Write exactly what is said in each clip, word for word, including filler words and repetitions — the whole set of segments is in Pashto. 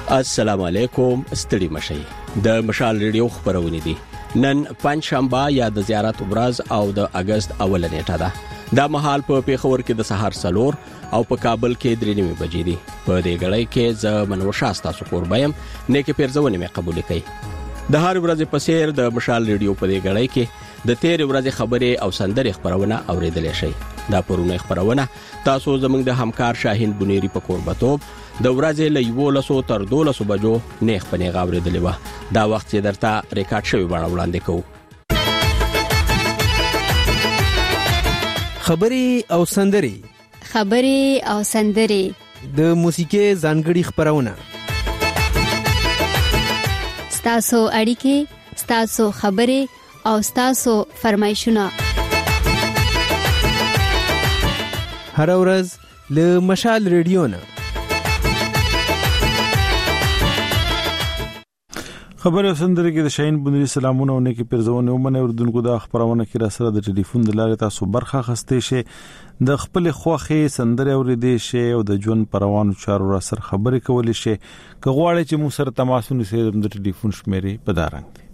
السلام علیکم. ستړي مشي. د مشال ریډیو خبرونه دي. نن پنځ شنبه یا د زیارت ابراز او د اگست اوله نیټه ده. دا مهال په پیښور کې د سحر سلور او په کابل کې درې نیمه بجې دي. په دې غړې کې ز منور شاستا سکور بایم نیکه پیرزونه مې قبول کړي. د هر ورځې په سیر د مشال ریډیو په دې غړې کې د تیر ورځې خبرې او سندرې خبرونه اوریدل شي. دا پرونه خبرونه تاسو زموږ د همکار شاهین بنيري په قربتوب د ورځې له یو لسو تر دولسو بجو نیخ پنې غاوریدلې و. دا وخت چې درته ریکارډ شوی باندې وړاندې کوو. خبرې او سندرې خبرې او سندرې د موسیقي ځانګړي خبرونه ستاسو اړیکې ستاسو خبرې او ستاسو فرمایشونه هر ورځ له مشال ریډیو نه. خبر او سندره کې د شاهین بنيري سلامونه او نیکی پیرزونه ومنه اردوونکو د خبرونه کې را سره د ټلیفون د لارې تاسو برخه خسته شي د خپل خوخي سندره اوریدې شي او د جون پروانو چارو را سره خبرې کولې شي. که غواړئ چې مو سره تماس ونیسئ د ټلیفون شمیرې په دارنګ دي.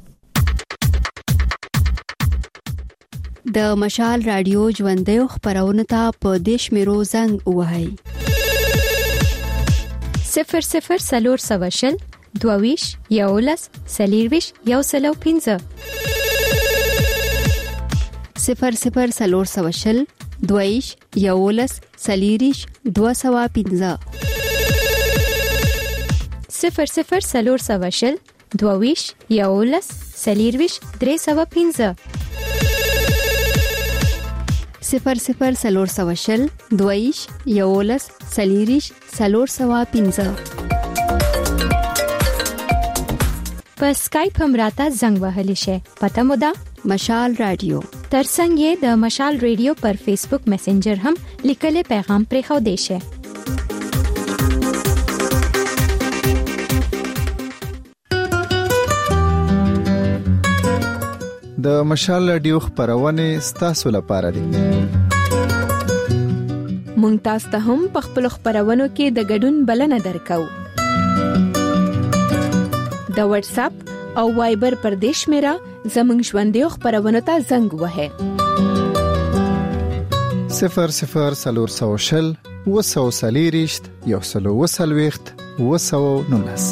د مشال رادیو ژوندې خبرونه ته په دیش میرو زنګ وهاي صفر صفر سلور سواشل دوویش یولس سلیرویش یو سلو پینزه صفر صفر سلور سواشل دوویش یولس سلیریش دو سوا پینزه صفر صفر سلور سواشل دوویش یولس سلیرویش درې سوا پینزه صفر صفر سلور سواشل دویش یولس سلیریش سلور سوا پینزه. په سکایپ هم راته زنګ وهلی شي. پته مو ده مشال رادیو. ترڅنګ یې د مشال ریډیو پر فیسبوک میسنجر هم لیکل پیغام پرې خو دی شي. د مشال رادیو خبرونه ستاسو لپاره دي. مونږ تاسو ته هم په خپل خبرونو کې د ګډون بلنه درکو. د واتس اپ او وایبر پر دیش میرا زمنګ ژوندې خبرونه ته زنګ وهه صفر صفر سلور سوشل وسو سلیریشت یو سلو وسلويخت وسو نونس.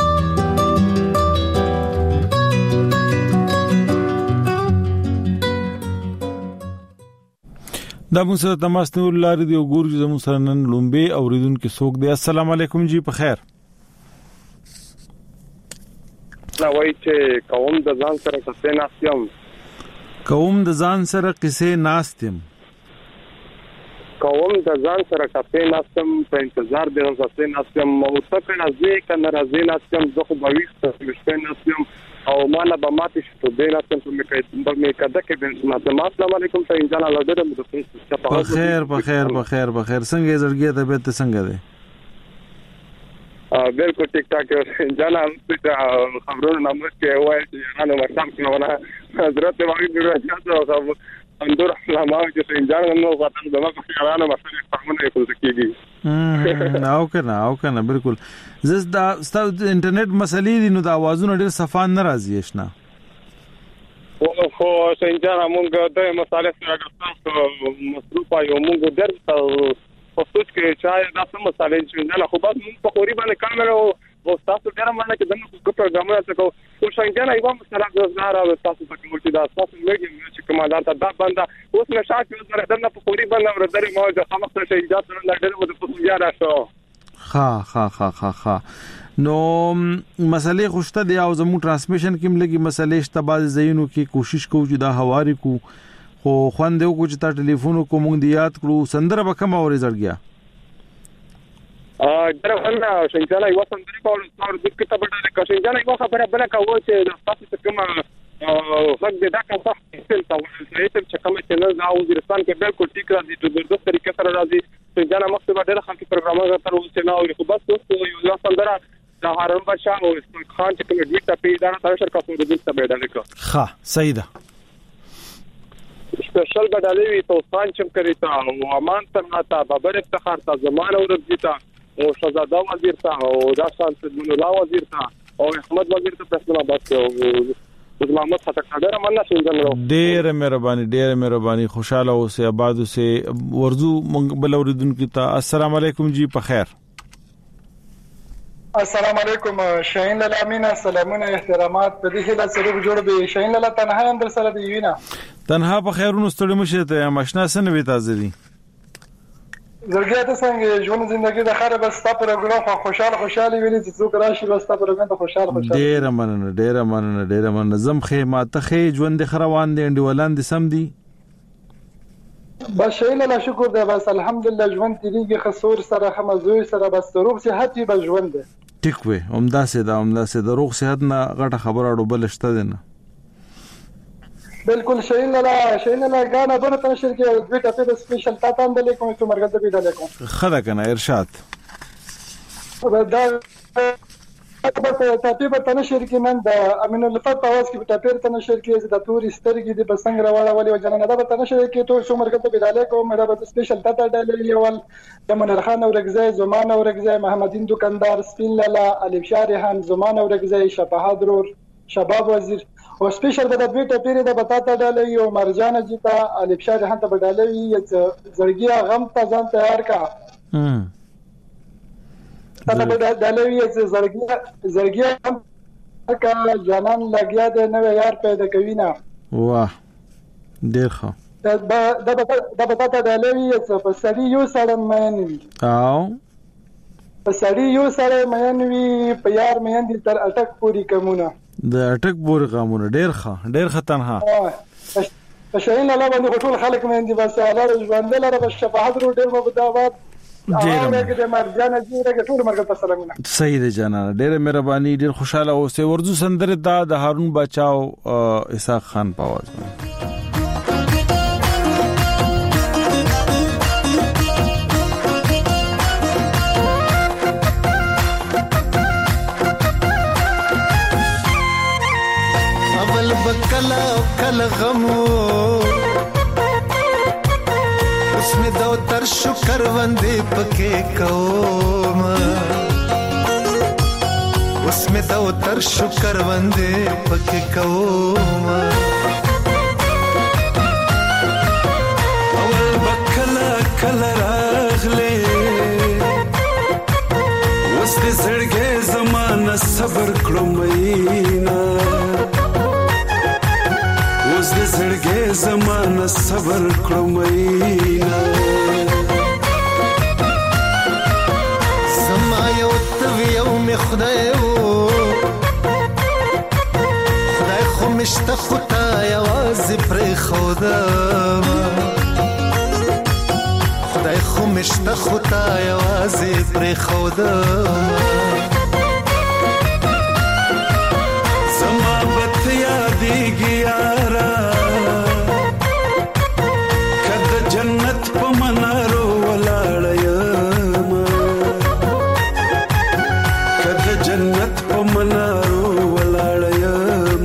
دا موږ سره تماس نور لاري دی وګورئ چې موږ سره نن لومبه اوریدونکو څوک دی. السلام علیکم جی په خیر. لا وای چې قوم د ځان سره قصې ناستم قوم د ځان سره قصې ناستم قوم د ځان سره قصې ناستم په انتظار د قصې ناستم او څکه نازې کنه راځي ناستم زه خو به وښته مشته ناستم او مالا به ماتې شو د ناستم په مې مې کده کې د السلام علیکم ته انجان الله دې د تاسو په خیر په خیر په خیر په خیر څنګه زړګي ته به څنګه ده بالکل ټیک ټاک جانا خبرونه نامه کې وایي چې انا مشام کنه حضرت واقعي راځي او اندور علماء چې انجان نو وطن دغه خیالانه مسله فهمونه کوي کېږي او کنه او کنه بالکل زس دا ستاسو انټرنیټ مسلې دي نو د اوازونو ډېر صفان ناراضي شنه او خو انجان موږ د مسالې سره تاسو مصروف یو موږ درته پوسټ کې چې دا سم مسالې چې نه خو بس موږ په خوري باندې کارمل او تاسو ډېر باندې کې دغه کو پروګرامونه څه کو خو څنګه یو مسله روزګار او تاسو په کوم چې دا تاسو لګي چې کومه دا بنده اوس نه شاته سره دغه په خوري باندې ورته موجه خامخ څه اجازه نه ډېر مو د پوسټ یا راځو. ها ها ها ها ها نو مسلې خوشته دی او زمو ترانسمیشن کې ملګي مسلې شته بعض زینو کې کوشش کوو چې دا حواري کو خو خوان دیو کو چې تا ټلیفون کو مونږ دی یاد کړو سندره به کوم اوري زړګیا ا درونه څنګه یو سندري په څور د کتاب ډېر کښې ځنه یو خبره بل کا و چې تاسو ته کوم غږ دې دا کا صح څه تا ولې چې کوم چې نه زاو وزیرستان کې بالکل ټیک راځي د زبردست طریقې سره راځي چې ځنه مخکې ډېر خلک پروګرامونه تر اوسه نه او خو بس یو سندره د هارون بادشاہ او خان چې کوم دې ته پیدا تر شر کا په دې ته پیدا لیکو ها صحیح ده سپیشل بدلوي تو خان چم کړی تا او امان تر تا بابر افتخار تا زمانه ورځی تا او شهزاده وزیر ته او دا شانت بن الله وزیر ته او احمد وزیر ته پښتنه بس او د محمد خټک ډېر مننه شوم. ډېر مهرباني ډېر مهرباني خوشاله اوسه آباد اوسه. ورزو بل اوریدونکو ته السلام علیکم جی په خیر. السلام علیکم شاهین لالا امین سلامونه احترامات په دې هله سره جوړ به شاهین لالا تنها هم در سره دی وینا تنها په خیرونو ستړي مشه ته ماشنا سن وی تازه دي زړګیا ته څنګه ژوند ژوندۍ د خره بس تا پر غلو خوشاله خوشاله ویلي چې څوک راشي بس تا پر غلو خوشاله خوشاله ډیر مننه ډیر مننه ډیر مننه زم خې ما ته خې ژوند خروان دي انډولان دي سم دي بس شاهین لالا شکر ده بس الحمدلله ژوند تیریږي خسور سره خمزوي سره بس روغ صحت به ژوند ده ټیک وې همدا سه دا همدا سه د روغ صحت نه غټه خبره اړو بل شته ده نه بالکل شاهین لالا شاهین لالا غانا دونه تنشر کې دوی ته په سپیشل تا تام دلې کوم ته مرګ د پیدا لیکم خدا کنه ارشاد دا په تاپی په تنشر کې نن د امین الله په आवाज کې په تاپیر تنشر کې د توري سترګې د بسنګ راوړل ولې وجنه دا په تنشر کې ته څو مرګ ته پیدا لیکم دا په سپیشل تا ډالې یول د منر خان اورګزای زمان اورګزای محمدین دکاندار سپین لالا الف شارحان زمان اورګزای شفاهدرور شباب وزیر او سپیشل د دوی ټاپیر د بتاته ډالې یو مرجان جتا الف شارحان ته ډالې زړګیا غم ته ځان تیار کا هم تاسو به ډالې زړګیا زړګیا کا جانان لګیا د نو یار پیدا کوي نه واه ډیر ښه دا دا دا پتا د لوي په سړی یو سره مېنوي او په سړی یو سره مېنوي په یار مېندي تر اٹک پوری کومونه د اٹک پوری کومونه ډیر ښه ډیر ختنها په شاهین الله باندې ټول خلک مېندي بس الله ژوند لره په شفاعت رو ډیر مبداوات ډیر د مرجان جوړه ټول مرګ په سلامونه صحیح ده جانانه ډیر مهرباني ډیر خوشاله اوسه. ورزو سندره دا د هارون بچاو اسحاق خان په आवाज باندې بکلا کل غمو اسمه دو تر شکر وندې پکې کوم اسمه دو تر شکر وندې پکې کوم اول بکلا کل راغله وسته زړګې زمانہ صبر کړم مینا اوس د زړګې زمانہ صبر کړم مینا زما یو تو یو می خدای وو خدای خو مشته خدای आवाज پر خدا خدای خو مشته خدای आवाज پر خدا زما بت یادېږي یارا کله جنت په منارو ولاړ یم کله جنت په منارو ولاړ یم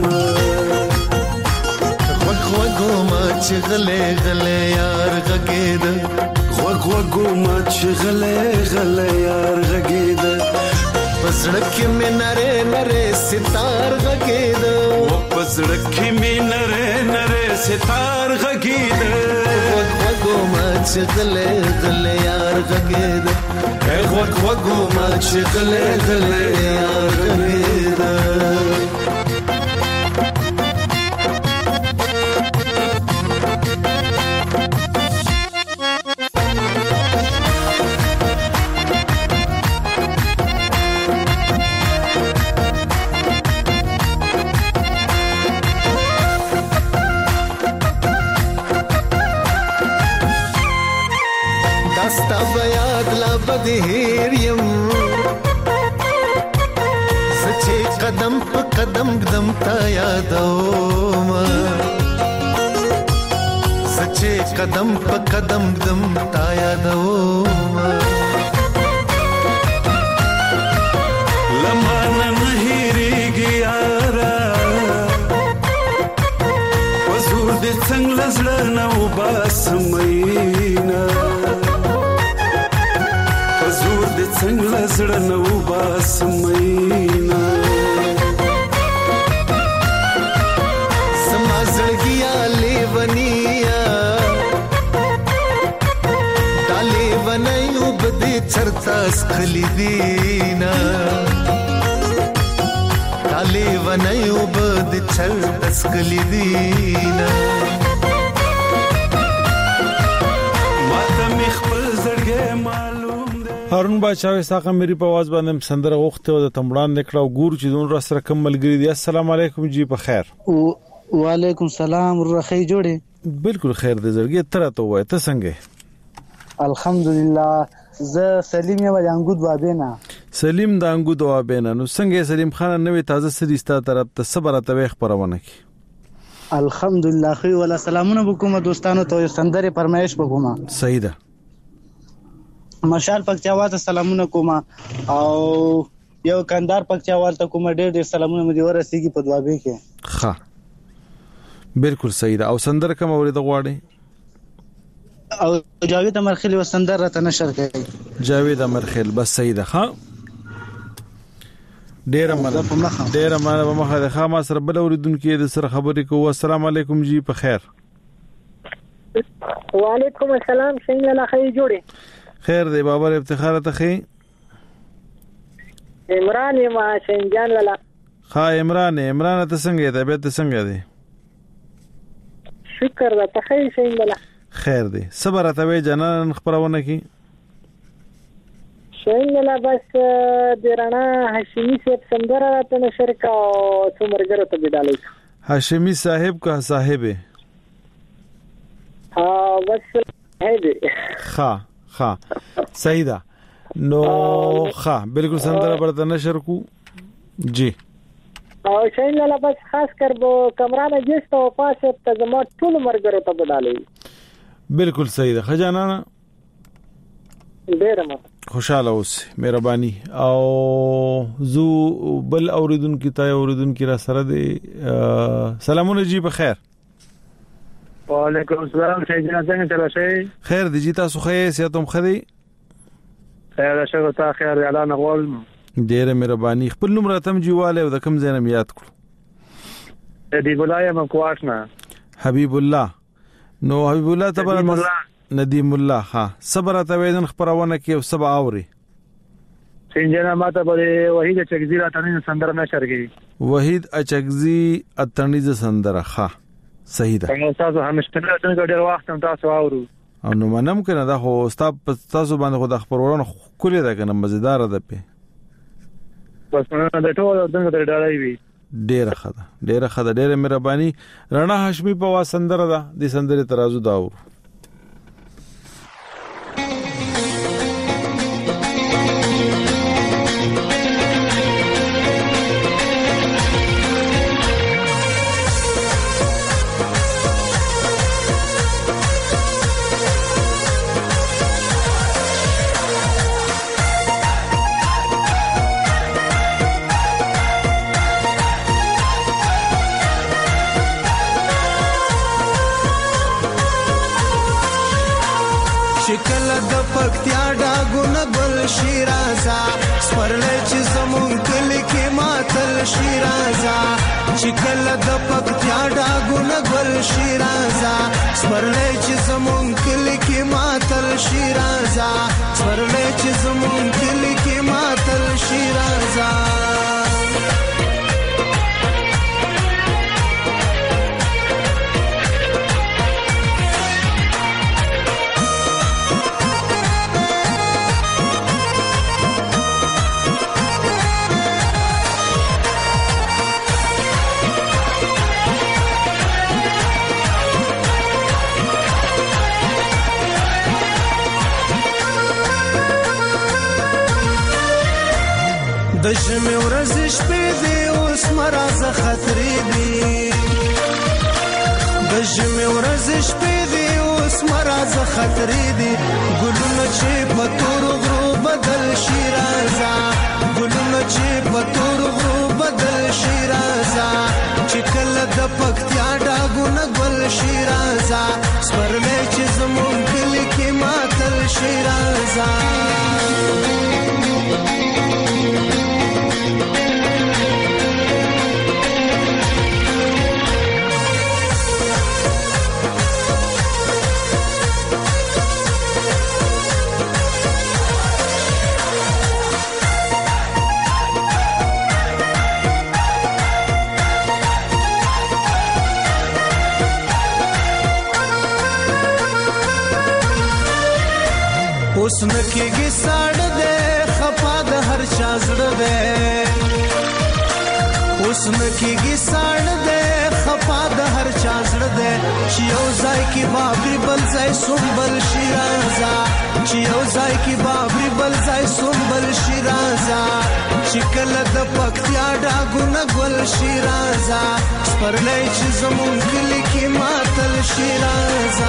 غوږ غوږو ما چې غلې غلې یار غږېده غوږ غوږو ما چې غلې غلې یار غږېده پسړک کې مې نره نره ستار غږېده و پسړک کې مې نره نره ستار غږېده غوږ غوږو ما چې غلې غلې یار غږېده غوږ غوږو ما چې غلې غلې یار غږېده هیر یم سچې قدم په قدم قدم تا یادوم سچې قدم په قدم قدم تا یادوم لمانه نه هېرېږي یاره وزور دې څنګه زړه نه وباسم مینا څنګه زړه نو باس مینا سما زړګیا لیونیا دالې ونایو بده چرتا سخلی دینا دالې ونایو بده چرتا سخلی دینا هارون بچاوي ساقه مری په आवाज باندې سندره غوښته او د تمړان نکړه او ګور چې دون را سره کوم ملګری دی. السلام علیکم جی په خیر. وعلیکم سلام ورخی جوړه. بالکل خیر دې زړګي تر ته وای ته څنګه؟ الحمدلله زه سلیم یم د انګود وابینا. سلیم د انګود وابینا. نو څنګه سلیم خان نوې تازه سریستا طرف ته صبر ته خبرونه کی. الحمدلله خو ولا سلامونه وکوم دوستانو ته سندره فرمایش وکوم. صحیح ده. مشال پکتیاوال ته سلامونه کوم او یو کندهار پکتیاوال ته کوم ډېر ډېر سلامونه مې ورسېږي په دوابې کې. ښه بالکل صحیح ده. او سندر کوم اورید غواړي؟ او جاوید امرخیل و سندر راته نشر کوي. جاوید امرخیل بس صحیح ده. ها ډېر مننه ډېر مننه مخه ده. خامہ سره بل اوریدونکو د سره خبرې کوو. السلام علیکم جی په خیر. وعلیکم السلام څنګه لا خی جوړه. خیر دی بابر افتخار ته خي. عمران ما شنجان لاله. ها عمران عمران ته څنګه دی؟ طبيعت څنګه دی؟ شکر ده ته خیر څنګه لا. خیر دی. صبر ته وی جنان خبرونه کی. څنګه لا بس درنا هاشمي صاحب سندره راته نشر کا او څومره ته بدالای. هاشمي صاحب کا صاحب. ها بس هدي. ها ها صحیح ده. نو ها بالکل سندره برته نشر کو جی. او څنګه لا بس خاص کر بو کمرانه جست او پاسه ته زما ټول مرګره ته بدالای. بالکل صحیح ده. خجانانه ډیر ما خوشاله اوس مهرباني. او زو بل اوریدون کی تا اوریدون کی را سره دی. سلامونه جی په خیر. وعلیکم السلام څنګه څنګه تلاشي؟ خیر دی جی تاسو خیر سیاتم خدي؟ خیر شکر تا خیر اعلان غول. ډیره مهرباني. خپل نوم راتم جیواله او د کم زینم یاد کړو. حبیب الله یم کواشنا. حبیب الله. نو حبیب الله تبارک ندیم الله. ها صبر ته ویدن خبرونه کې او سبا اوري. څنګه ماته به وحید چکزی راتنی سندره نشر کی. وحید اچکزی اتنیز سندره. ها صحیح ده. څنګه تاسو همشتنه څنګه ډیر وخت هم تاسو اورو. او نو منم کنه دا خو استاد تاسو باندې خو د خبرونه کولې ده کنه مزیدار ده په. بس نو د ټول دغه ډړای وی. ډیره خده ډیره خده ډیره مهرباني. رڼا هاشمي په واسندره ده د سندره ترازو دا ور. شکل د پکتیا ډاګونه ګل شیرازا سپرلې چې زمون کلی کې ماتل شیرازا. شکل د پکتیا ډاګونه ګل شیرازا سپرلې چې زمون کلی کې ماتل شیرازا. سپرلې چې زمون کلی کې ماتل شیرازا. د ژمې ورځې شپې دي اوس مرزه خطرې دي. د ژمې ورځې شپې دي اوس مرزه خطرې دي. ګلونه چې په تور غرو بدل شي رازا. ګلونه چې په تور غرو بدل شي رازا. چې کله د پکتیا ډاګونه ګل شي رازا. سپرلې چې زمون کلی کې ماتل شي رازا. حسن کېږي ساړه دی خفا د هر چا زړه دی حسن کېږي ساړه دی خفا د هر چا زړه دی چې یو ځای کې بابري بل ځای سنبل شي راځه چې یو ځای کې بابري بل ځای سنبل شي راځه چې کله د پکتیا ډاګونه ګل شي راځه سپرلی چې زمونږ کلي کې ماتل شي راځه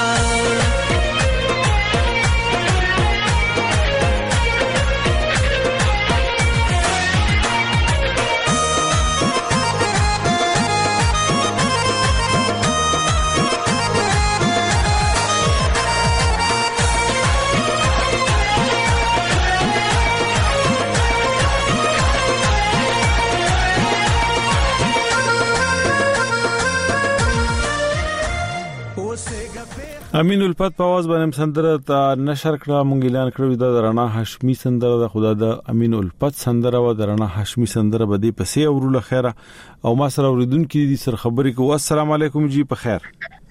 امین الفت په आवाज باندې سندره ته نشر کړه مونږ اعلان کړو د رڼا هاشمي سندره د خدا د امین الفت سندره و د رڼا هاشمي سندره بده پسې اورول خیره او ما سره اوریدونکو دي سر خبرې کو السلام علیکم جی په خیر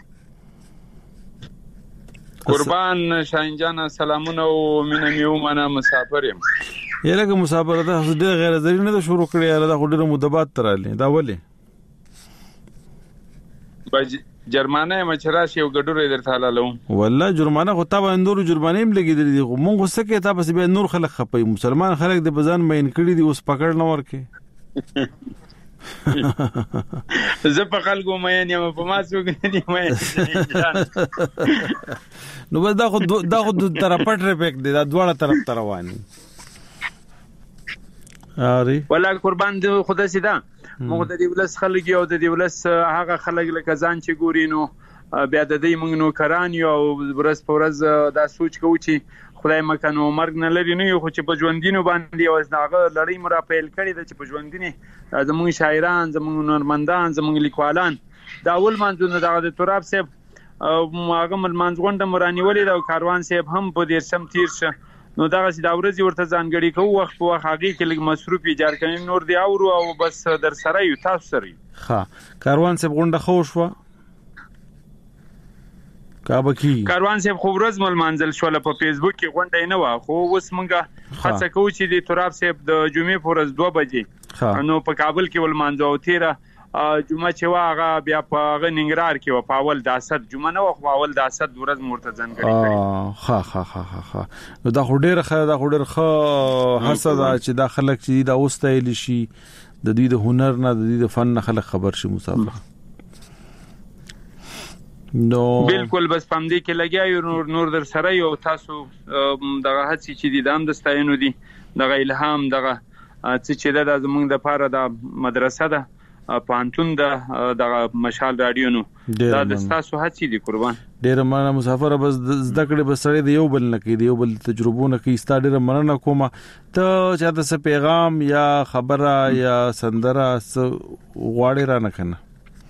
قربان شاهین جان سلامونه او مینه میو مانا مسافر يم یلګه مسافر ده د غیر ضروري نه شروع کړی یاره د خډره مدبات تراله دا ولې بج جرمانه مچراش یو ګډوره درته حلالو والله جرمانه خو تا باندې نور جرمانه هم لګیدل دي مونږ وسه کې تا بس به نور خلک خپي مسلمان خلک د بزان مین کړي دي اوس پکړ نه ورکه زه په خلکو مې نه په ما څوک نه مې نو بس دا خو دا خو تر پټ رپک دي دا دواړه طرف ته رواني اری ولا قربان دي خدا سیدا موږ د دې ولس خلک یو د دې ولس هغه خلک لکه ځان چې ګورینو بیا د دې موږ نو کران یو ورځ په ورځ دا سوچ کوو چې خدای مکانو مرګ نه لري نه یو خو چې په ژوندینو باندې او داغه لړۍ مرا پیل کړی د چې په ژوندینه زموږ شاعران زموږ نورمندان زموږ لیکوالان دا اول منځونه دغه د تراب صاحب هغه منځغونډه مرانیولې دا کاروان صاحب هم په دې سم تیر شه نو دا چې دا ورځي ورته ځانګړي کوو وخت په وخت هغه کې لږ مصروف ایجاد کړي نور دی او او بس در سره یو تاسو سره ها کاروان صاحب غونډه خو شو کابه کی کاروان صاحب خو ورځ مل منزل شول په فیسبوک کې غونډه نه و خو اوس مونږه هڅه کوو چې د تراب صاحب د جمعې په ورځ دوه بجې نو په کابل کې ول منځو او تیره جمعه چې واغه بیا په غننګرار کې و په اول د اسد جمعه نو په اول د اسد ورځ مرتضن کړی ها ها ها ها نو دا خډیر خه دا خډیر خه حسد چې دا خلک چې دا اوستایل شي د دې د هنر نه د دې د فن نه خلک خبر شي مسافر نو بالکل بس پامدې کې لګیا نور نور در سره یو تاسو دغه هڅې چې دي دام د ستاینو دي دغه الهام دغه چې د زمونږ د پاره د مدرسه ده پانتون د دغه مشال رادیو نو دا د تاسو هڅې دي قربان ډیر مننه مسافر بس زده کړې بس سره د یو بل نه کې د یو بل تجربو نه کې استا ډیر مننه کومه ته چاته څه پیغام یا خبره یا سندره غواړي را نه کنه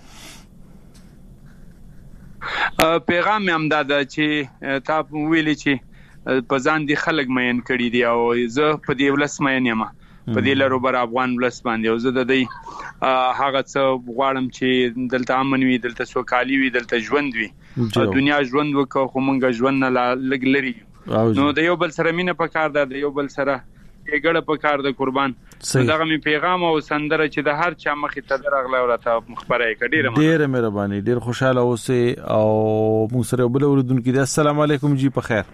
پیغام هم دا چې تا ویلې چې په ځان دي خلک مېن کړي دي او زه په دې ولس مېن یم په دې لرو بر افغان ولس باندې او زه د دې هغه څه غواړم چې دلته امن وي دلته سوکالي وي دلته ژوند وي دنیا ژوند وکړو خو مونږ ژوند نه لګ لري نو د یو بل سره مینه پکار ده د یو بل سره ګړه پکار ده قربان دغه می پیغام او سندره چې د هر چا مخې ته درغله ورته مخبره کړي ډیر مهرباني ډیر خوشاله اوسه او موږ سره بل اوردونکو دي السلام علیکم جی په خیر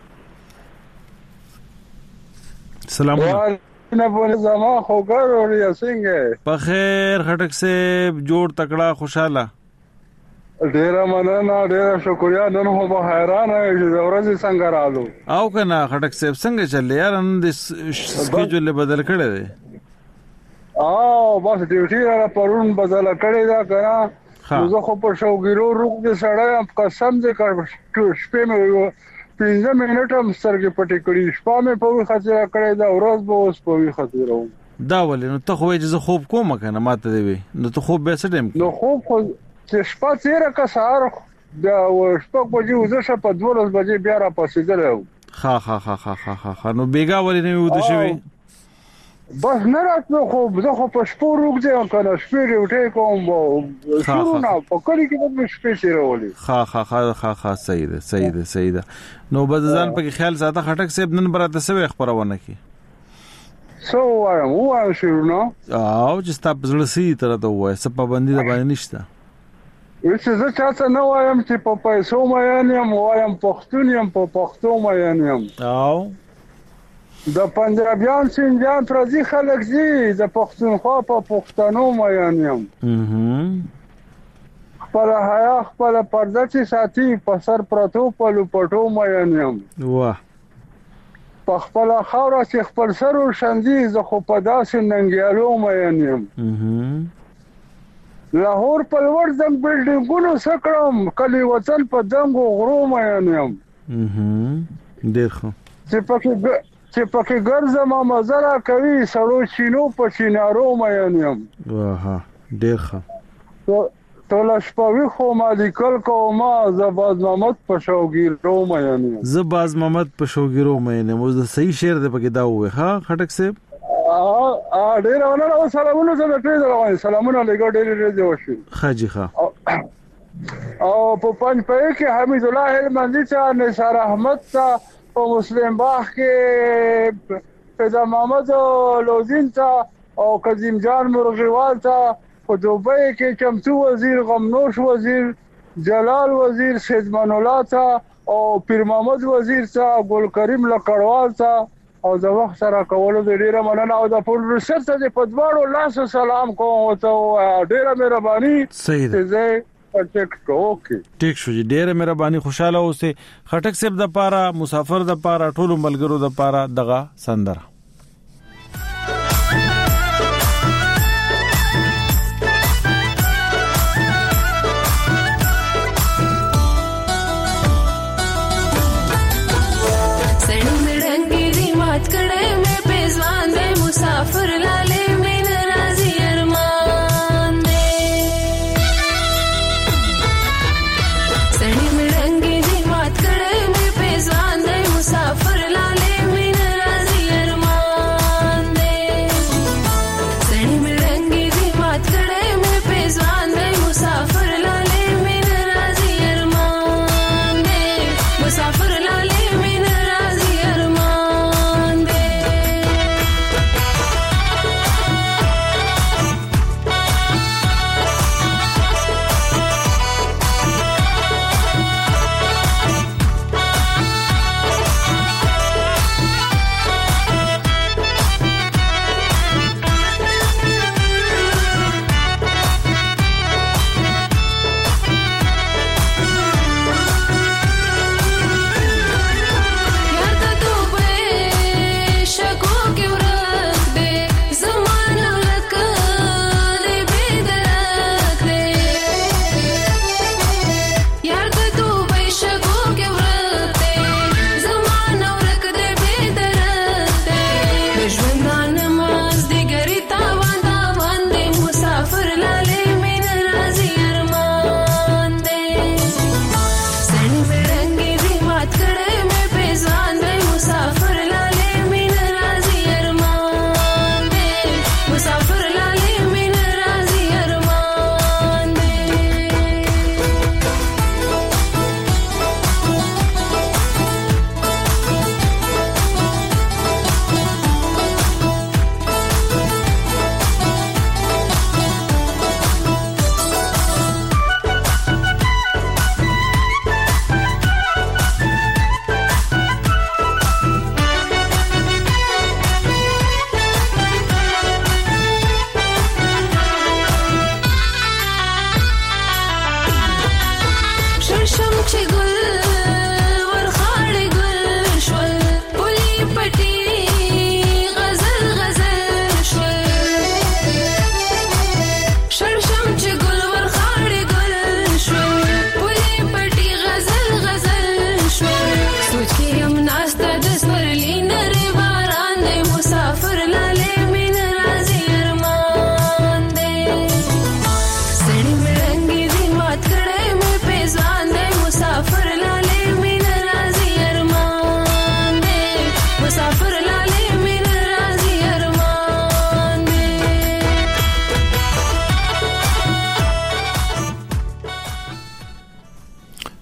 سلام نه بوله زما خو ګر اوریا څنګه په خیر خټک سے جوړ تکړه خوشاله ډیر مننه ډیر شکریا نن هو به حیران یم چې ورځ څنګه رالو او کنه خټک صاحب څنګه چل یار نن د سکیجول بدل کړی دی او بس ډیوټي را پرون بدل کړی دا کنه زه خو په شوګیرو روغ دې سړی قسم دې کړ شپې مې پنځه منټه هم سترګې پټې کړې شپه مې په وی خاطر کړې دا ورځ به اوس په وی خاطر وم دا ولې نو ته خو یې زه خوب کوم کنه ماته دی نو ته خوب به څه ټیم نو خوب خو چې شپه تیره کا سهار بیا شپږ بجې وزه په دولس بجې بیا را پاسېدل ها ها ها ها ها نو بیګا ولې نه ود شوی بس نه راتلو خو زه خو په شپو روغځم کنه شپې ډیوټي کوم شروع نه په کلی کې به شپې تیرولې ها ها ها ها ها صحیح ده صحیح ده صحیح ده نو بزن په خیال ساته خټک صاحب نن براته سوي خبرونه کی سو وایم وایم شروع نه او چې تاسو زړه سي تر ته وای څه پابندي د باندې نشته وڅ زه چاته نه وایم چې په پیسو مې یم وایم پښتون یم په پښتو مې یم او د پنجابیان سنجان پرځي خلک زی د پښتونخوا په پښتنو مې یم خپل حیا خپل پرده چې ساتي په سر پرتو په لپټو مې یم واه په خپل خاور چې خپل سر ورشندي زه خو په داسې ننګیالو مې یم لاهور په ور زنګ بلډینګونو سکړم کلی وطن په دنګو غرو مې یم ډېر ښه چې پکې چې پکې ګرځم مزرا کوي سړو چینو په چینارو مې یم واه ډېر ښه ټول شپوي خو ما لیکل کومه زباز محمد په شوګیرو مې یم زباز محمد په شوګیرو مې یم مو د صحیح شعر د پکې دا وې ها خټک صاحب ا ډېر ونه سلامونه زه ته دروایم سلامونه لګو ډېر ډېر دی وشي خاجي ښه او په پنځ پې کې حمید الله هلمندي ته نثار احمد ته په مسلم باغ کې فیضا محمد لوزین ته او قزیم جان مرغیوال ته په دوبۍ کې چمتو وزیر غمنوش وزیر جلال وزیر سیدمان الله ته او پیر محمد وزیر ته ګل کریم لکړوال ته او د وخت سره کولو د ډیره مننه او د پروډوسر ته په دواړو لاس سلام کوم او ته ډیره مهرباني صحیح ده ټیک اوکے ټیک شو ډیره مهرباني خوشاله اوسه خټک صاحب د پاره مسافر د پاره ټول ملګرو د پاره دغه سندره मुसाफिर लाले में नाराजी अरमान दे सड़ी में रंगी दी बात करे में पेजवान दे मुसाफिर लाले में नाराजी अरमान दे सड़ी में रंगी दी बात करे में पेजवान दे मुसाफिर लाले में नाराजी अरमान दे मुसाफिर लाले में नाराजी अरमान दे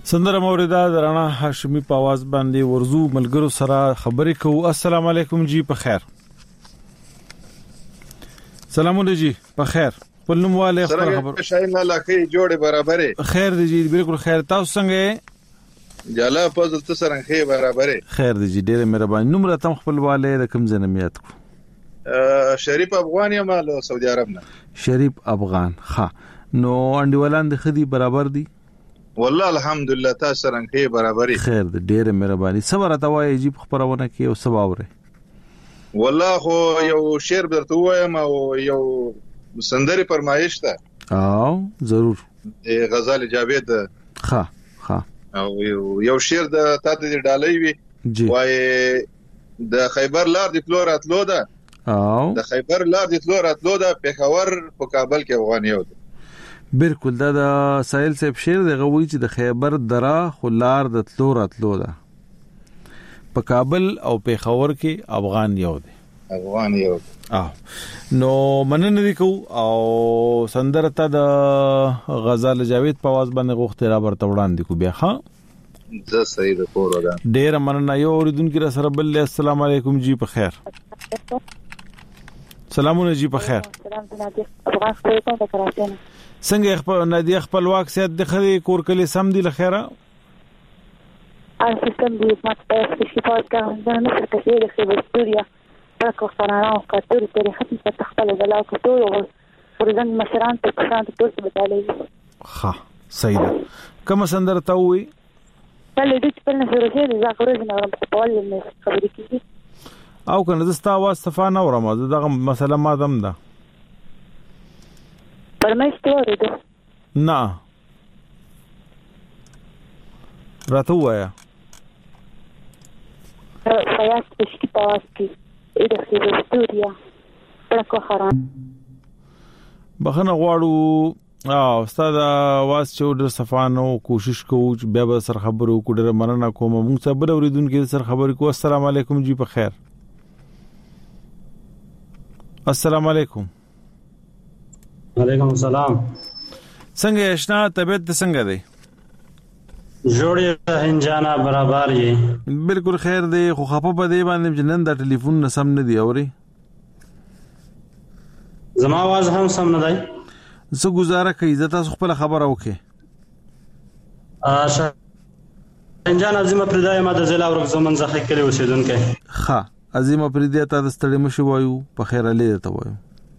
سندره موریدا درانا هاشمی په आवाज باندې ورزو ملګرو سره خبرې کوو. السلام علیکم جی په خیر. سلامونه جی په خیر. په نومواله خبر شاین الله کې جوړه برابرې خیر دی جی بالکل خیر. تاسو څنګه جلا فضل ته سره خیر برابرې خیر دی جی ډېر مهرباني. نوم راته خپل والي د کوم ځنمیات کو شریف افغان یم له سعودي عرب نه. شریف افغان. ها نو انډیوالان د خدي برابر دي والله الحمدلله. تاسو سره خیر برابرې خیر دی ډېر مهرباني. صبر اتوای جی خبرونه کې او سباوره والله خو یو شعر درته وایم او یو سندري فرمایش ده. او ضرور غزال جاوید. ها ها او یو شعر د تاسو د ډالۍ وی وای د خیبر لار د فلورات لو ده. او د خیبر لار د فلورات لو ده پېښور په کابل کې افغان یو ده. بالکل دا د سایل صاحب شعر د غوي چې د خیبر درا خلار د فلورات لو ده په کابل او پېښور کې افغان یو ده. افغان یو او نو مننه دي کو او سندره ته د غزال جاوید په आवाज باندې غوښته را برته وړاندې کو بیا. ها زه صحیح ده کور ودا ډیر مننه. یو اوریدونکو را سره بل. السلام علیکم جی په خیر. سلامونه جی په خیر. څنګه خپل نادیه خپل واک سیات د خري کور کلی سم دی لخيره al sistem de matematikos کا نه څه کې د خبرتوریا تاسو څنګه کتوري تاریخي په تخپل د لا کتور او ورزن مشران په څان ته څه بدلې. ها صحیح ده. کوم سندر ته وي کله دې په نه سره دې ځکه نه په ټول نه خبرې کیږي او کنه زستا आवाज صفانه اورم دغه مسله ما دم ده پرمېستوره ده نه راته وایا فیاض پشکی پاواز کی ایده خیبرتوریا پرکو خران بخنه غواړو او استاد आवाज چودر صفانو کوشش کوو بیا به سر خبرو کو ډېر مننه کوم. موږ څه بل اوریدونکو سر خبرې کو. السلام علیکم جی په خیر. السلام علیکم. وعلیکم السلام. څنګه آشنا طبيعت څنګه دی؟ جوړې هنجانا برابر یې. بالکل خیر دی. خو خپه په دی باندې جنن د ټلیفون نسم نه دی اوري. زما आवाज هم سم نه دی. زه گزاره کوي زه تاسو خپل خبره وکي. اشه هنجانا عظیمه پردای ما د ضلع ورک زمن ځخه کلی اوسیدونکو. ها عظیمه پردای ته د ستړي مشو وایو په خیر علي ته وایو.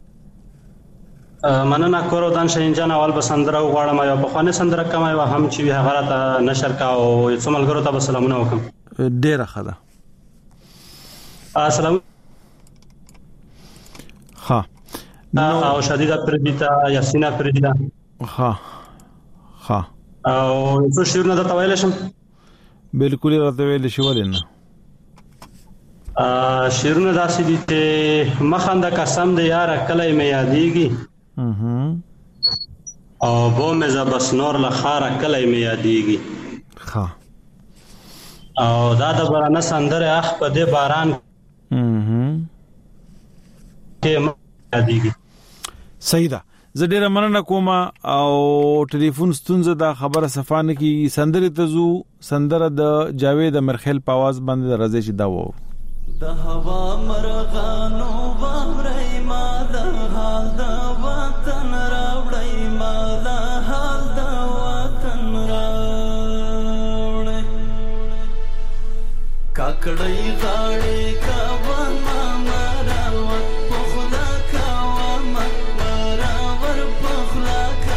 مننه کورو دان شینجان اول بسندره غواړم یو په خانه سندره کما یو هم چې هغه راته نشر کا او څوملګرو ته سلامونه وکم. ډیره خدا. السلام. ها او شدیده پردیتا یاسینا پردیتا. ها ها او څه شیرونه د تویل شم. بالکل راته ویل شو ولنه ا شیرونه داسې دي چې مخانده قسم دې یار کله مې یادېږي. اها او بو مې ز بس نور لخاره کله مې یادېږي. ها او دا د برانه سندره اخ په دې باران اها کې مې یادېږي. صحیح ده. زه ډیره مننه کوم او ټلیفون ستونزه دا خبره صفانه کی سندره تزو سندره د جاوید مرخیل په आवाज باندې راځي چې دا وو د هوا مرغانو وامرای ما د حال د وطن راوړی ما د حال د وطن راوړی کاکړی غاړي کا وما مراو پخلا کا وما مراور پخلا کا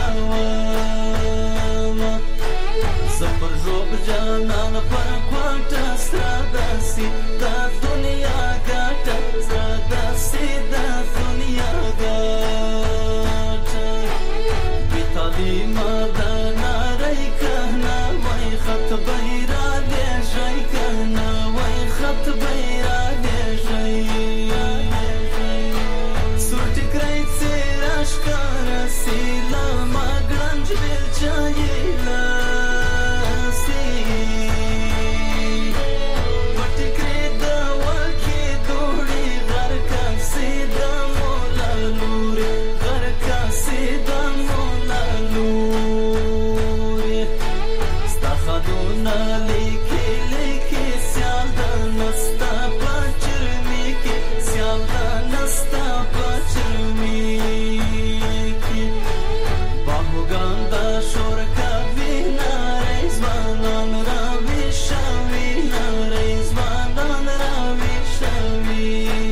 وما زبر زوب جانان پر کوټه ستاداسي دا دنیا ګټه ستاداسي دا دنیا ګټه بیتالي ما دا نارای کهنا وای خط بیرا دې شي کهنا وای خط بیرا دې شي سوټ کرای سراش کار سیلا ما ګرنج بل چایلا غر کا سیدا مولا لور خدونه لیکي لیکي سیال د نستا پچرمی کې سیال د نستا پچرمی کې باهوګان د شور کوي نارې ځوانان راوي شوي نارې ځوانان راوي شوي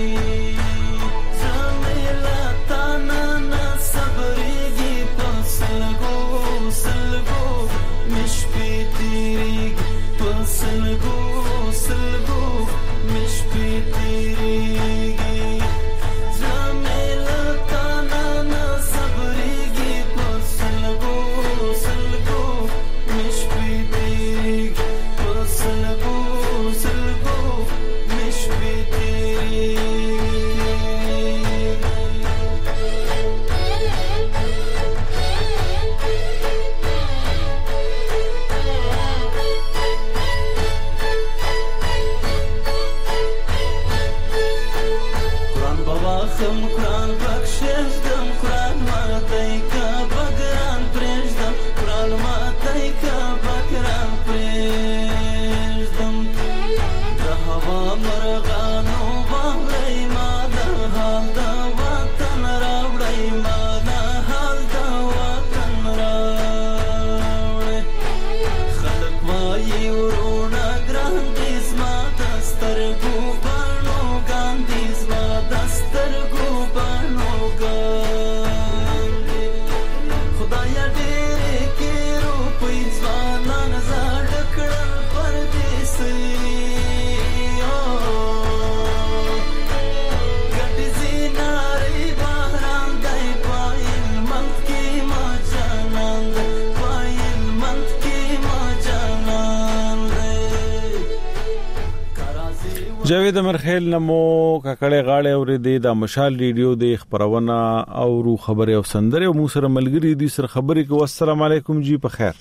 زميلا تانا نه صبرېږي په سلګو سلګو مش پیتیریږي په سلګو سلګو مش پیتیریږي زميلا تانا نه صبرېږي په سلګو سلګو مش پیتیریږي په سلګو سلګو مش پیتیریږي قرآن بابا خم قرآن بخششدم قرآن ماتای کا بگران پرشدم قرآن ماتای کا بگران پرشدم د هوا مرغانو باندې ما د حال د وطن راوړی ما د حال د وطن راوړی خلک وایي ورونه ګران دي زما د سترګو بڼو ګاندي زما د سترګو بڼو ګاندي خدایا ډېرې کې روپۍ ځوانان زاړه کړل پردیسي ګټې زینارې بهران دی پایل منت کې ما جانان دی پایل منت کې ما جانان دی جاوید امرخیل نمو ککړې غاړې اورې دي د مشال ریډیو د خبرونه او رو خبره او سندره مو سره ملګری دي سره خبرې کو السلام علیکم جی په خیر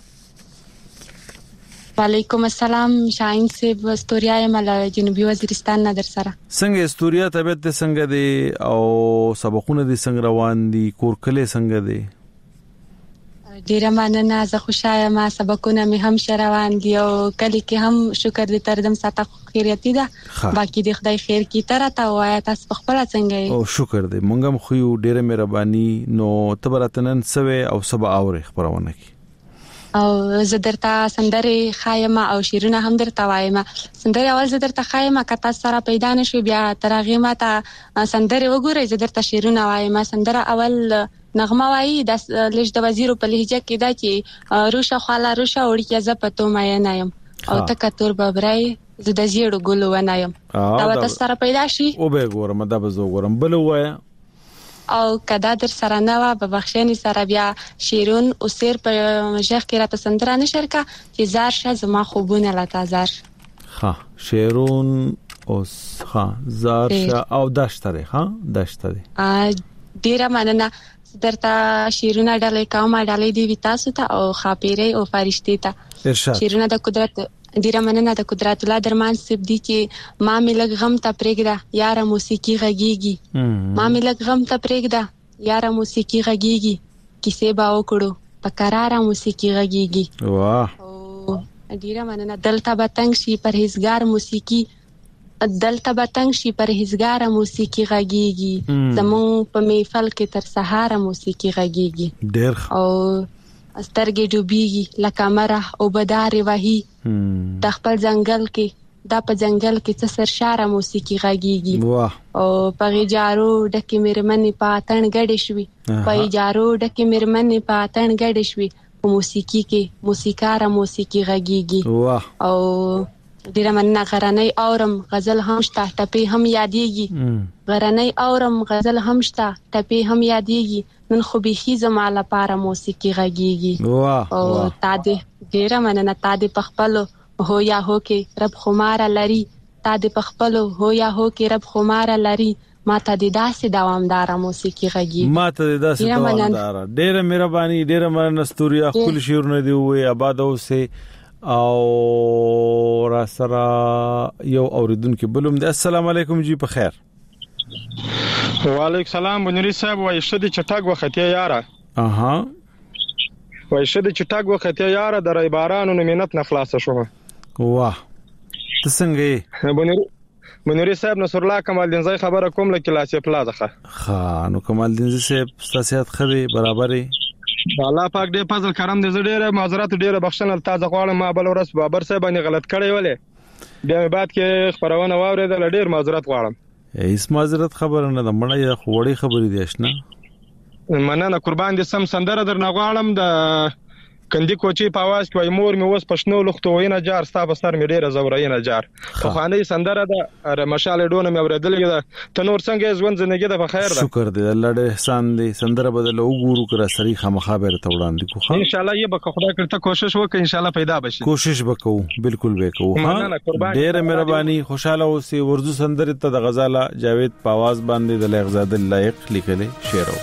وعلیکم السلام شاهین صاحب استوریا مل جنوبي وزیرستان نه در سره څنګه استوریا طبيعت څنګه دي او سبقونه دي څنګه روان دي کورکلې څنګه دي ډیره مننه زه خوشاله ما سبقونه می هم شروان دي او کلی کې هم شکر دې تردم ساته خیریت ده باقي د خدای خیر کی تر تا وایا تاسو خپل څنګه او شکر دې مونږ هم خو ډیره مهرباني نو تبرتنن سوي او سبا اوري خبرونه کی او زه درته سندره خایمه او شیرونه هم درته وایم سندره اول زه درته خایمه کته سره پیدا نشو بیا ترغه ماته سندره وګورئ زه درته شیرونه وایم سندره اول نغمه وایي د لږ د وزیرو په لهجه کې دا چې روشه خاله روشه وړي ز پتو مې نه يم او تک تور ببرای زه د زیړو ګلو ونایم دا وته سره پیدا شي او به ګورم دا به زه ګورم بل وای او کدا در سره نه و په بخښنې سره بیا شیرون او سیر په ژغ کې راته سندره نشر کا چې زار شه زما خوبونه لتا زار ها شیرون او ها زار شه او دشتره ها دشتره ا ډیره مننه درته شیرونه ډالې کومه ډالې دی وتاسو ته او خاپيري او فرشتي ته شیرونه د قدرت ډیره مننه د قدرت الله درمان سب دي چې ما ملګ غم ته پرېګدا یاره موسیقي غږیږي ما ملګ غم ته پرېګدا یاره موسیقي غږیږي کیسه با وکړو په قراره موسیقي غږیږي واه او ډیره مننه دلته بتنګ شي پرهیزګار موسیقي دلته بتنګ شي پرهیزګار موسیقي غږیږي زمون په میفل کې تر سهار موسیقي غږیږي ډیر او سترګې ډوبېږي لکه مره او بداري وهي د خپل ځنګل کې دا په ځنګل کې څه سرشاره موسیقي غږیږي او په جارو ډکه مرمنې پاتن غړې شوي په جارو ډکه مرمنې پاتن غړې شوي په موسیقي کې موسیقاره موسیقي غږیږي او ډیره مننه غرانې اورم غزل هم شته ټپي هم یادېږي غرانې اورم غزل هم شته ټپي هم یادېږي نن خو به خي زما لپاره موسیقي غږیږي او تا دې ډیره مننه تا دې پخپلو هو یا هو کې رب خمار لري تا دې پخپلو هو یا هو کې رب خمار لري ما ته د داسې دوامدار موسیقي غږی ما ته د داسې دوامدار ډیره مهرباني ډیره مننه استوریا خپل شعرونه دی وې آباد اوسه او را سره یو اوریدونکو بلوم دی السلام علیکم جی په خیر وعلیکم السلام بنوري صاحب وای شته چټاک وخت یې یاره اها وای شه د چټاګ وخت یاره د ریبارانو مینت نه خلاص شو. واه ته څنګه یې؟ بنوري بنوري صاحب نصر الله کمال دینزای خبره کوم لکه لاسه پلازخه. ها نو کمال دینزای صاحب ستاسو خبري برابرې. الله پاک دې فضل کرم دې ډېره معذرت ډېره بخښنه تازه غواړم. ما بل ورځ بابر صاحب باندې غلط کړی ولې بیا بعد کې خبرونه واورېدل ډېر معذرت غواړم. هیڅ معذرت خبره نه ده مړه خوړې خبرې دي آشنا. مننه قربان دې سم سندره درنه غواړم د کندي کوچی په आवाज کې وای مور می وس پښنو لختو وینه جار ستا په سر می ډیره زورینه جار. خو خاني سندره ده مشال ډونه مې اوریدلې ده. تنور څنګه ژوند زندګی ده په خیر ده. شکر دې الله دې احسان دې سندره بدل وګورو کړه سری خامخابر ته وړاندې کوه. ان شاء الله یې به خدای کړه کوشش وکړي ان شاء الله پیدا بشي. کوشش وکړو بالکل وکړو. ها ډیره مهرباني خوشاله اوسې. ورزو سندره ته د غزاله جاوید په आवाज باندې د لغزاد لایق لیکلې شعر.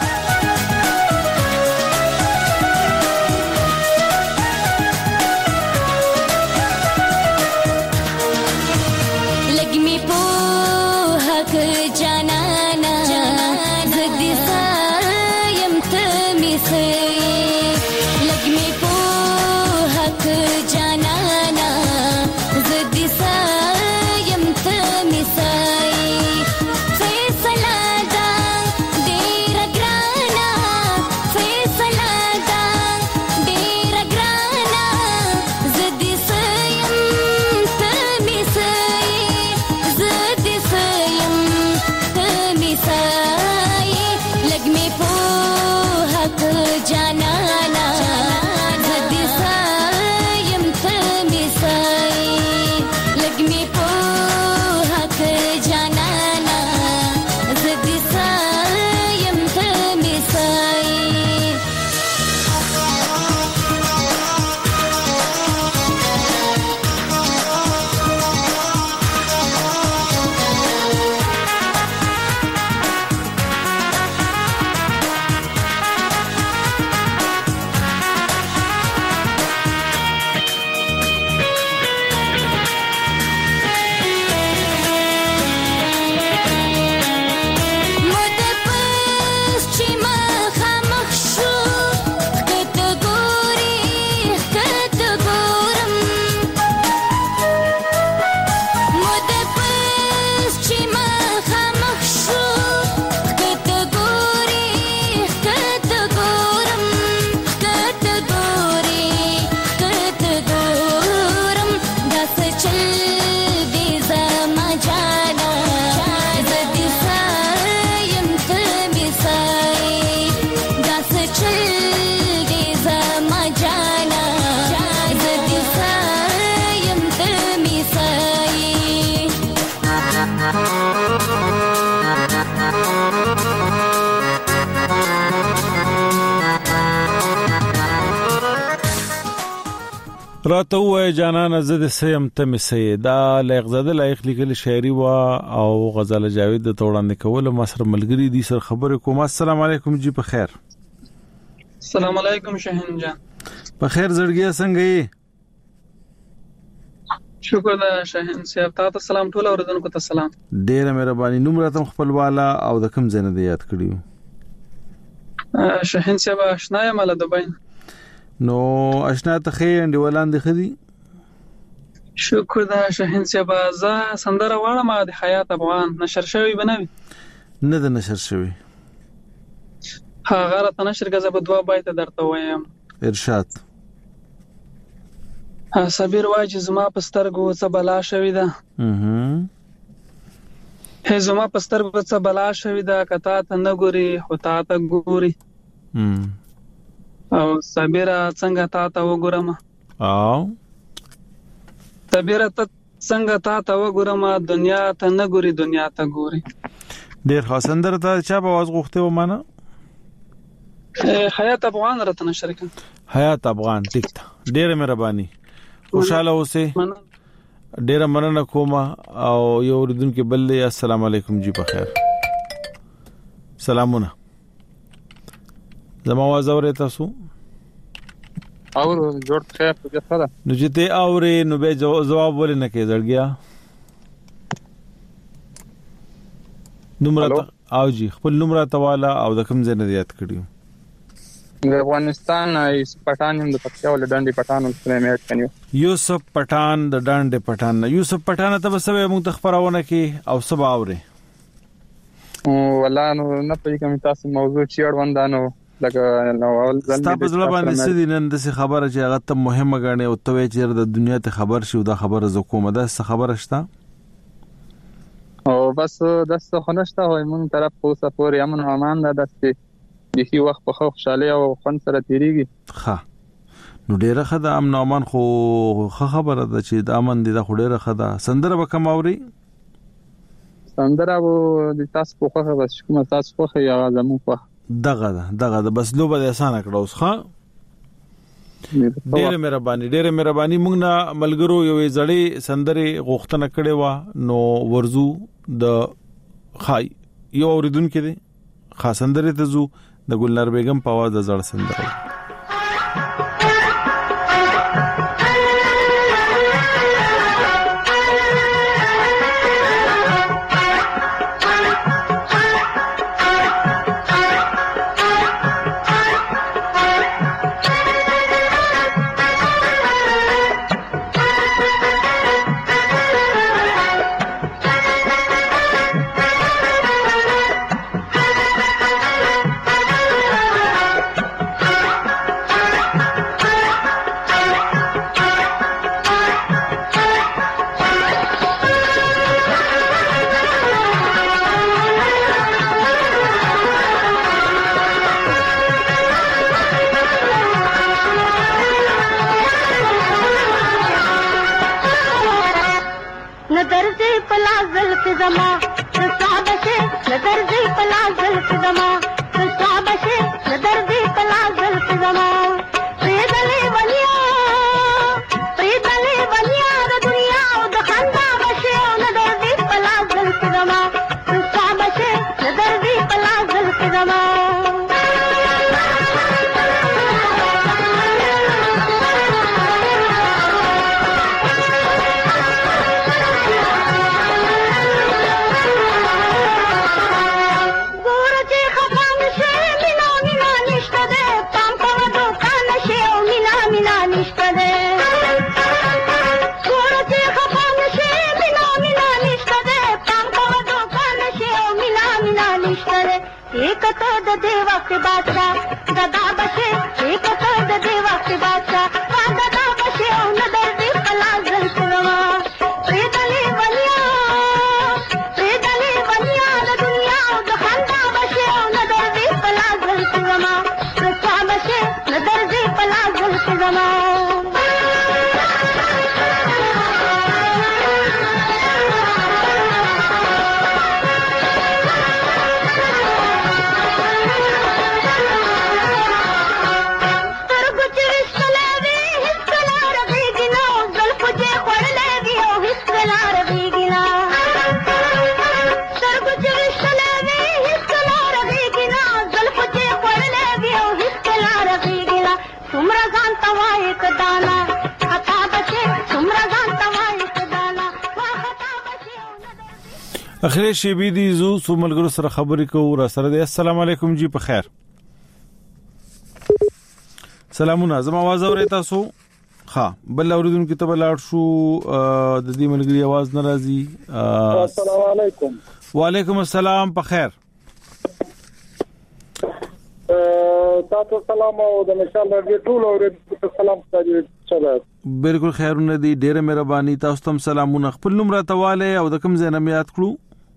راته وای جانان زه د سیم ته می سي دا لغزاده لایق لیکل شاعري وا او غزل جاوید د توړاندې کول ما سره ملګری دي سر خبره کوم. السلام علیکم جی په خیر. السلام علیکم شاهین جان. په خیر زړګیا څنګه یې؟ شکر ده شاهین صاحب تاسو سلام ټول اوردونکو ته سلام. ډیره مهرباني. نوم راته خپل والا او د کوم ځای نه یاد کړیو؟ شاهین صاحب آشنا یم له دوبۍ. نو آشنا ته خې انډیولان دي خدي. شکر ده شاهین صاحب زه سندره واړم د حیات افغان نشر شوی بنوي. نه ده نشر شوی. هغه راته نشر غزه په دوا بایته درته وایم. ارشاد. صابر واجی زما پسترګو څه بلا شوی ده. اها. هي زما پسترګو څه بلا شوی ده کتا ته نه ګوري خو تا ته ګوري. ام. او صابر څنګه تا ته وګورم. او صابر ته څنګه تا ته وګورم دنیا ته نه ګوري دنیا ته ګوري. ډیر خاصندر ته چا په واز غوښته و معنا. حیات افغان راته نشر کړ. حیات افغان ټیک ته. ډیره مهرباني. خوشاله اوسې. ډیره مننه کوم او یو ردونکو بل السلام علیکم جی په خیر. سلامونه. زما आवाज اورې تاسو؟ اور جوړ خیر په ځخره. نو چې ته اورې نو به جواب ولې نه کې زړګیا؟ نمبر او جی خپل نمبر تواله او د کوم ځای نه یاد کړیو؟ د افغانستان یوسف پټان هم د پکتیا ول ډنډي پټان سره میټ کنيو یوسف پټان د ډنډي پټان یوسف پټان ته بسوي موږ تخبرونه کې او سبا اوري ولا نو نه پې کوم تاسو موضوع چیر وندانو لکه نو اول ځل تاسو په باندې سدي نن د خبره چې هغه ته مهمه غاڼه او ته چې د دنیا ته خبر شي دا خبره ز کومه ده څه خبره شته او بس د څه خنشته وای مون طرف په سفر یمن امان ده دسته دغه وخت په خوشاله او خون سره تیریږي ښه نو ډیره خدای امن امان خو خبره ده چې د امن دي د خډيره خدای سندره به کماوري سندره وو د تاسو په خوخه بس کوم تاسو خوخه یا زمو خوخه دغه دغه بس لو به اسانه کړو ښه ډېر مهرباني ډېر مهرباني موږ نه ملګرو یوې زړې سندره غوښتنه کړې و نو ورزو د خای یو اوریدونکو دي خاص سندره ته زو د ګلنار بیگم په आवाज د زړه سندره اخر شی بي دي زو سو ملګرو سره خبرې کوو را سره دي السلام علیکم جی په خیر سلامونه زما आवाज اورئ تاسو ها بل اوریدونکو ته بلاړ شو د دې ملګری आवाज ناراضي السلام علیکم وعلیکم السلام په خیر تاسو سلام او د مشال دې ټول اوریدونکو سلام ستاسو چلا بالکل خیرونه دي ډیره مهرباني تاسو ته سلامونه خپل نوم راتواله او د کوم ځای نه یاد کړو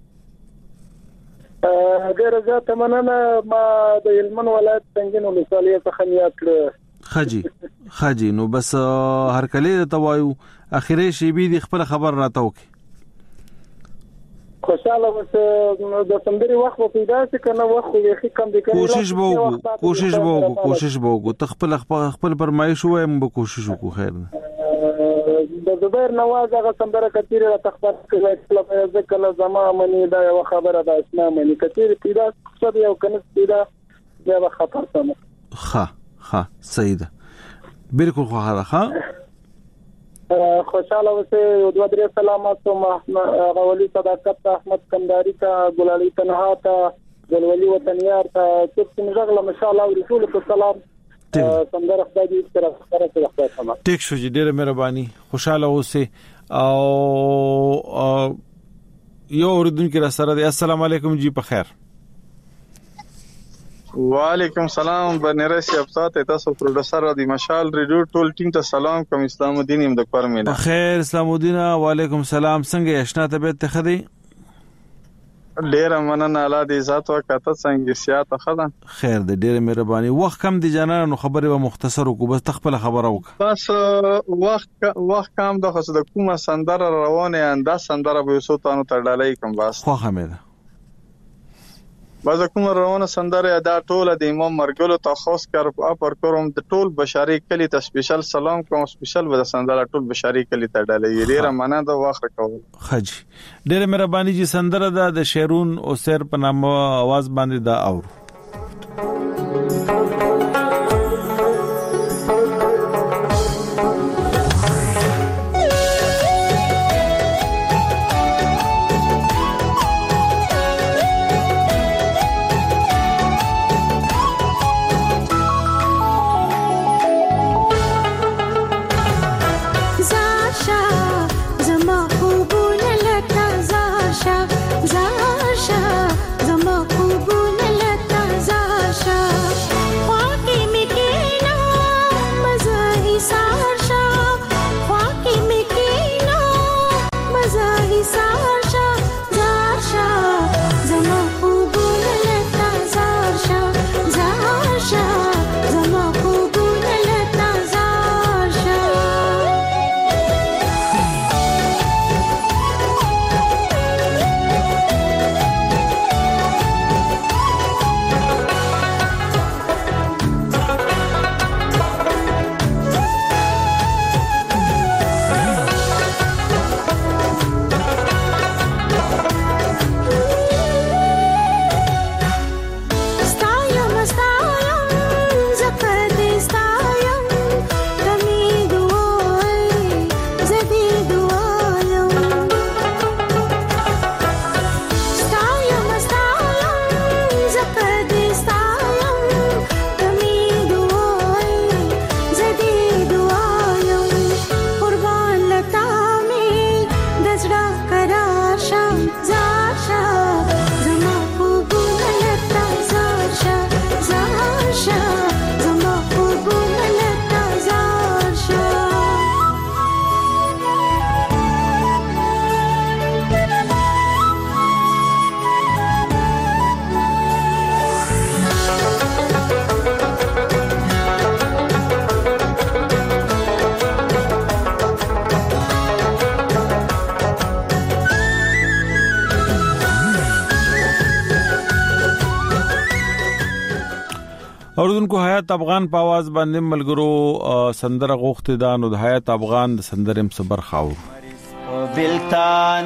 ډیره زیاته مننه ما د هلمند ولایت څنګه نو مثالیه څخه یاد کړ خجی خجی نو بس هر کله ته وایو اخیری شی بي دي خپل خبر راته وکي خوشاله اوسه د سندري وخت په پیدا چې کنه وخت یې کم دي کړی کوشش وکړو کوشش وکړو کوشش وکړو تخپل خپل فرمایش وایم به کوشش وکړو خیر د زبیر نواز هغه سندره کتیره تخبر کوي چې ځکه زما منی دا یو خبره ده اسمه منی کتیره پیدا څه یو کنه پیدا دا خطر سم ها ها سیده بالکل خو هغه ها خوشاله اوسه یو دوه درې سلامات او غولي صداقت احمد کنداری ته ګلالي تنها ته ګلولي وطنيار ته چې څنګه ان شاء الله رسول الله سلام سندره خدای دې تر سره سره خدای سما ټیک شو جی ډیره مهرباني خوشاله اوسه او یو اوردونکو را سره دی. السلام علیکم جی په خیر. وعلیکم سلام بنره سی افسات تاسو پروډوسر دی مشال ریډیو ټول ټیم ته سلام کوم. اسلام الدین یم د کورمینا. په خیر اسلام الدین وعلیکم سلام. څنګه آشنا طبيعت ته خدي؟ ډیره مننه الله دې ذات وکړه څنګه سیاست خدان خیر دې ډیره مهرباني. وخت کم دي جنانو خبره و مختصر کو بس تخپل خبره وک بس وخت وخت کم د خص د کومه سندره روانه انده سندره به وسو تانو تر ډالۍ کوم بس خو حمید بس کوم روانه سندره ادا ټوله د امام مرګلو ته خاص کر اپر کوم د ټول بشری کلی ته سپیشل سلام کوم. سپیشل و د سندره ټول بشری کلی ته ډالۍ ډیره مننه د واخر کوم. خجی ډیره مهرباني جی. سندره د شیرون او سر په نامه आवाज باندې دا اور اوردونکو حیات افغان په आवाज باندې ملګرو سندره غوښته ده. نو د حیات افغان د سندرم صبر خاور بلتان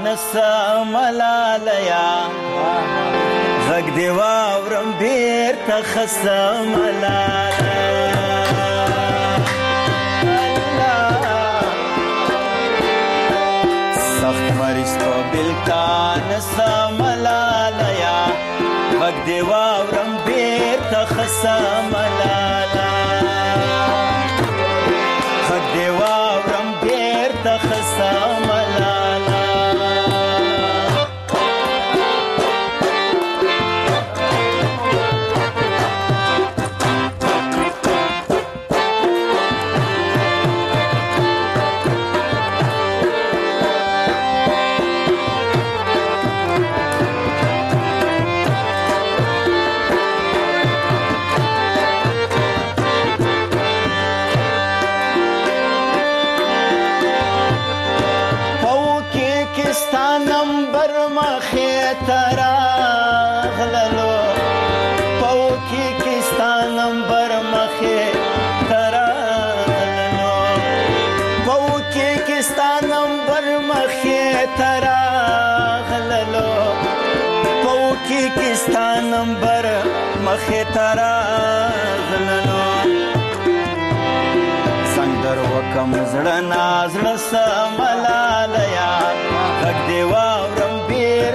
سملالیا غږ دی واورم بیر تخسم سخت مریض په بلتان سملالیا غږ دی واورم بیر تخسم لالا غږ دی واورم بیر تخسم لالا نمبر مخه ترا غلنو سندر وکم زړه نازړه سملالیا غږ دی واورم بیر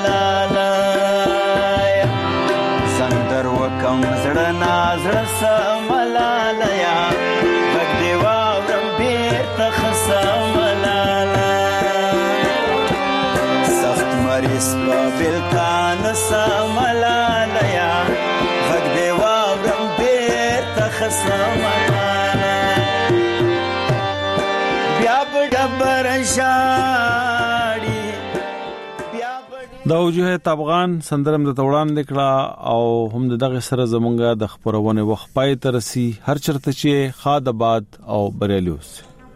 تخسملالیا سندر وکم زړه نازړه خسا ملالا سخت مریض په بلتان سملالا یا غږ دی واورم بیرته خسا ملالا بیا په ډبر شاړي دا وجوه افغان سندرم د توړان لیکړه او هم دغه سره زمونږه د خبرونه وخت پای ترسي هر چرته چې خادباد او بریلیوس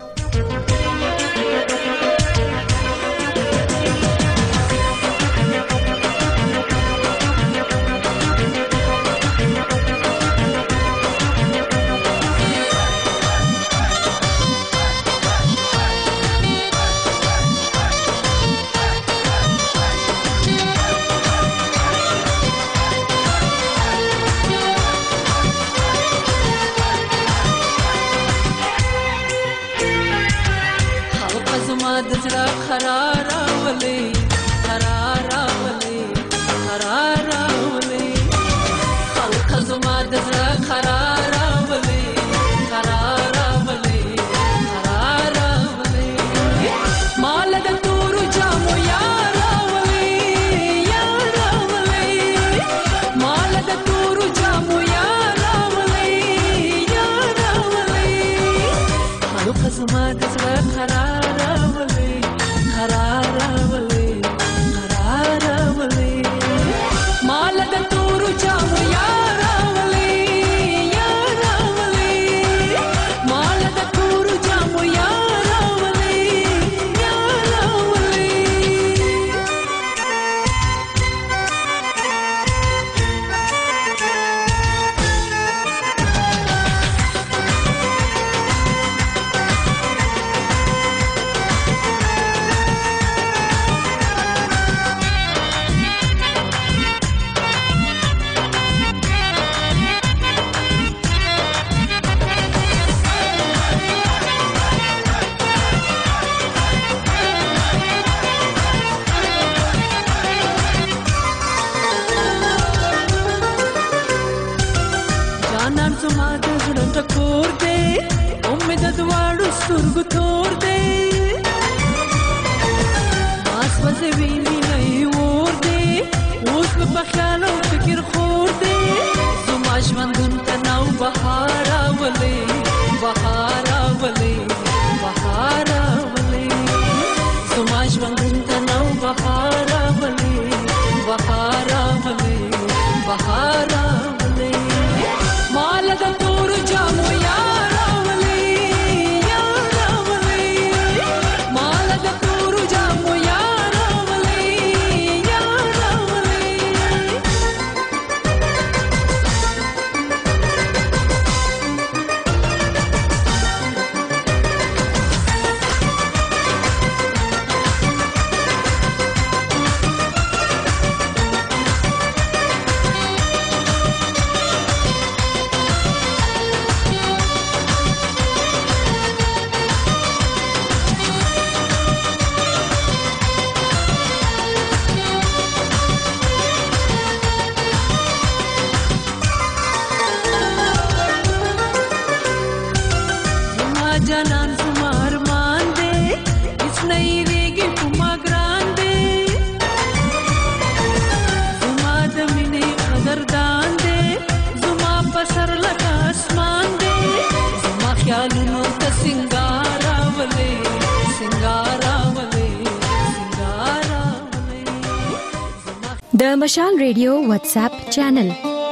د مشال ریډیو واتس اپ چینل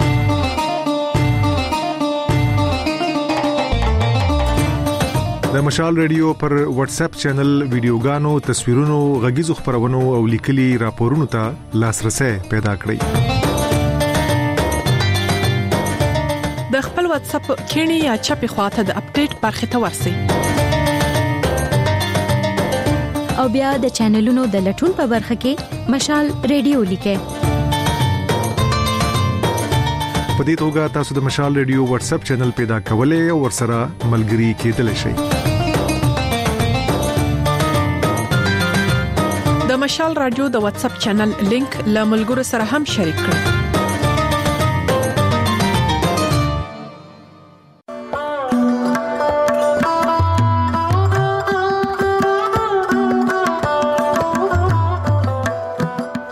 د مشال ریډیو پر واتس اپ چینل ویډیوګانو تصویرونو غږیزو خبرونو او لیکلي راپورونو ته لاسرسي پیدا کړئ د خپل واتس اپ کینی یا چپی خواته د اپډیټ برخه ته ورسئ او بیا د چینلونو د لټون په برخه کې مشال ریډیو لیکئ. په دې توګه تاسو د مشال ریډیو واتس اپ چینل پیدا کولای او ورسره ملګري کېدلی شئ. د مشال رادیو د واتس اپ چینل لینک له ملګرو سره هم شریک کړئ.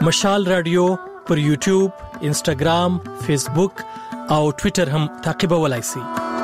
مشال رادیو پر یوټیوب، انسټاګرام، فیسبوک او ټوئیټر هم تعقیبولای شئ.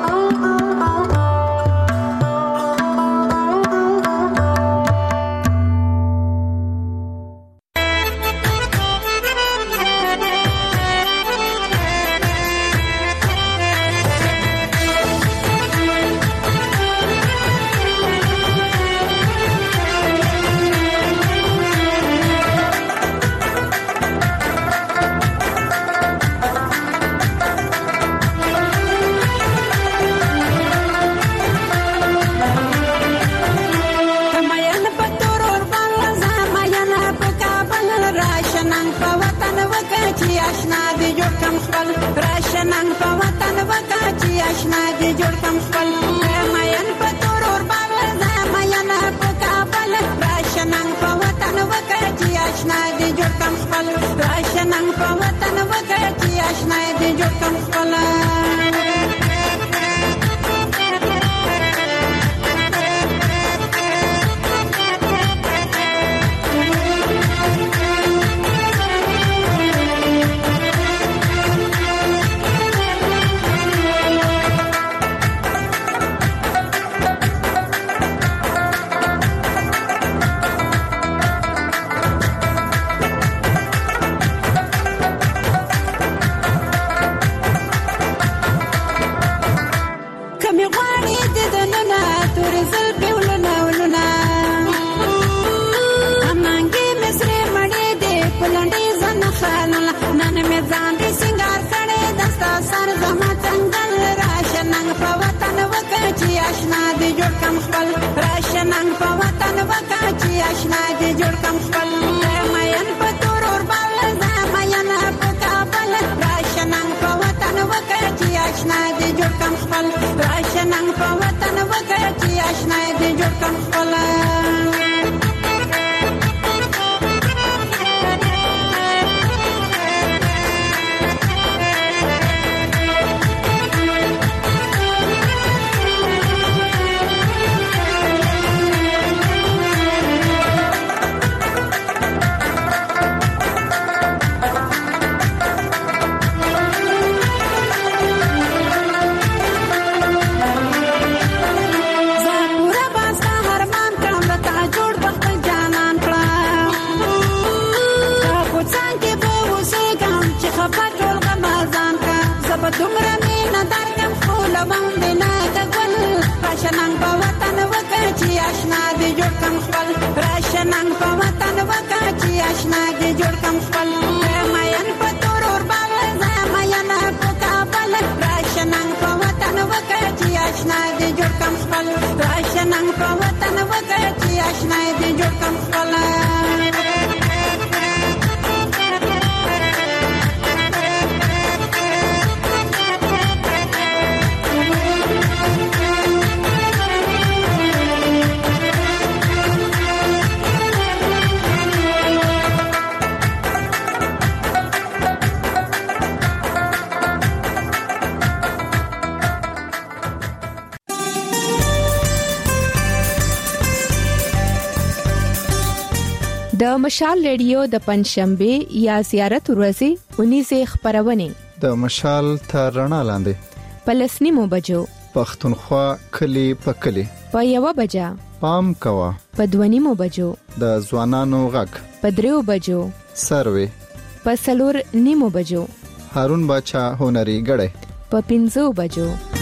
د مشال ریډیو د پنځشنبه یا زیارت ورځې اونیزه خبرونه د مشال تر رڼا لاندې پلسنی مو بجو پښتونخوا کلی په کلی په یو بجا پام کوا په دوانی مو بجو د ځوانانو غږ په دریو بجو سروي په سلور نیمو بجو هارون بچا هنري غړې په پنځو بجو